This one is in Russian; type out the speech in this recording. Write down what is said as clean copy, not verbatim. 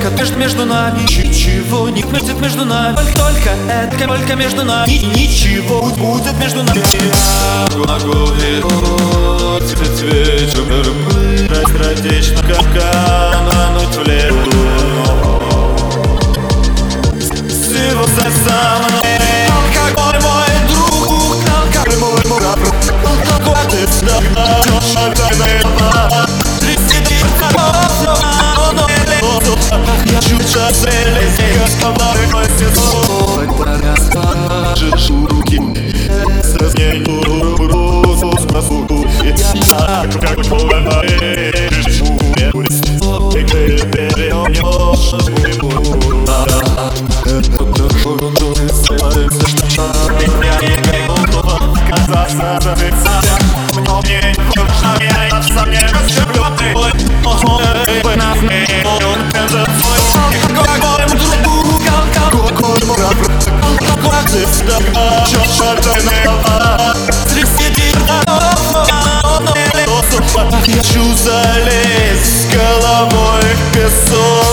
Только между нами ничего не будет между нами. Только это, только между нами ничего будет между нами. Могу цвет вечер быстротечно, как кануть в лету. Всего за мной алкоголь, мой друг, алкоголь, мой мурат. Алкоголь, ты всегда я чуть-чуть целее, сказал мой сезон. Покажешь руки, сразу грузу спасу. Я как больно решу, и ты перейдешь я не готов отказаться от лица. Мне не нужно, я сам не расчеплённый. Нас не может алкоголь, друг, алкоголь, мурат. Алкоголь, ты всегда чёрный лава. Среди я хочу залезть с головой в песок.